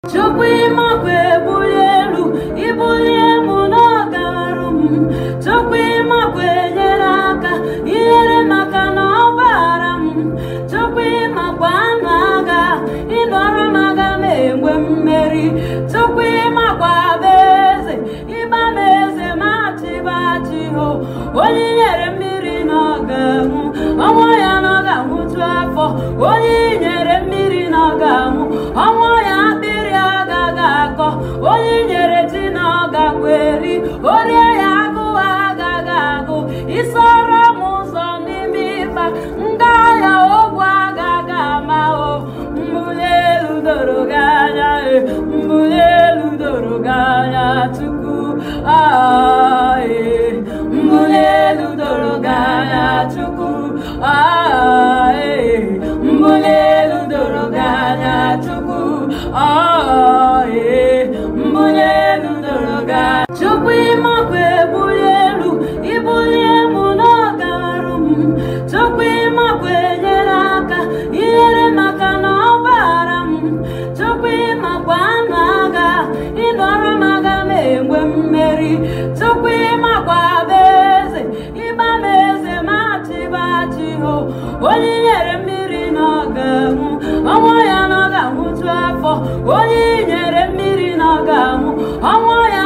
Chukwima kwe bulielu, ibuliemu n'ọgarum. Chukwima kwe nyere aka, inyere maka na ọbara m. Chukwima kwa anụ agha, ịnọrọ m aga m enwe mmeri. Chukwima kwa bụ eze, ịgba m eze ma chịba chi ho. Onye nyere mmiri n'ọgamụ, ọnwụ ya n'ọgamụtụ afọ. Onye nyere mmiri n'ọgamụ, ọnwụ ya onye nyere ji na ọ gakweri orie ya agụụ agaghị agụ isoro m ụzọ n'ime ịba nga ya ogwu agaghị ama o mbuli elu doro gị anya mbuli elu doro gị anya Chukwu mbuli elu doro gị anya Chukwu mbuli elu doro gị anya Chukwu Chukwima kwe bulielu, ibuliemu n'ọgarum. Chukwima kwe nyere aka, inyere maka na ọbara m. Chukwima kwa anụ agha, ịnọrọ m aga m enwe mmeri. Chukwima kwa bụ eze, ịgba m eze ma chịba chi ho. Onye nyere mmiri n'ọgamụ, ọnwụ ya n'ọgamụtụ afọ. Onye nyere mmiri n'ọgamụ, ọnwụ ya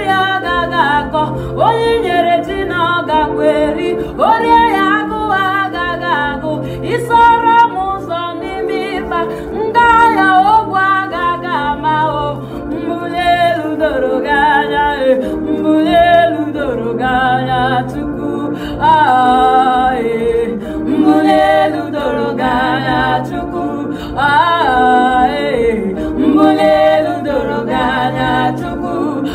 onye nyere ji na ọ gakweri orie ya agụụ agaghị agụ isoro m ụzọ n'ime ịba nga ya ogwu agaghị ama o mbuli elu doro gị anya mbuli elu doro gị anya Chukwu mbuli elu doro gị anya Chukwu mbuli elu doro gị anya Chukwu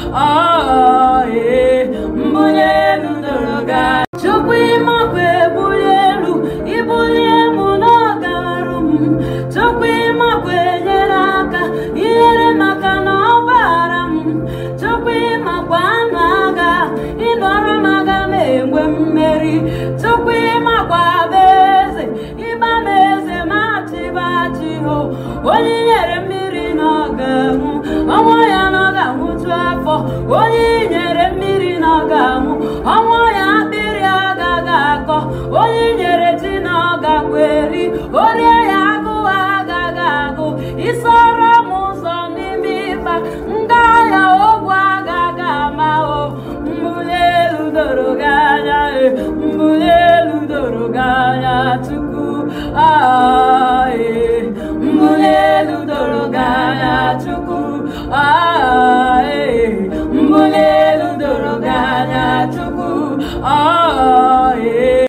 Chukwima kwe bulielu, ibuliemu n'ọgarum. Chukwima kwe nyere aka, inyere maka na ọbara m. Chukwima kwa anụ agha, ịnọrọ m aga m enwe mmeri. Chukwima kwa bụ eze, ịgba m eze ma chịba chi ho. Onye nyere mmiri n'ọgamụ, ọnwụ ya n'ọgamụtụ afọ. Onye nyere mmiri n'ọgamụ, ọnwụ ya onye nyere ji na ọ gakweri orie ya agụụ agaghị agụ isoro m ụzọ n'ime ịba nga ya ogwu agaghị ama o mbuli elu doro gị anya mbuli elu doro gị anya Chukwu mbuli elu doro gị anya Chukwu mbuli elu doro gị anya Chukwu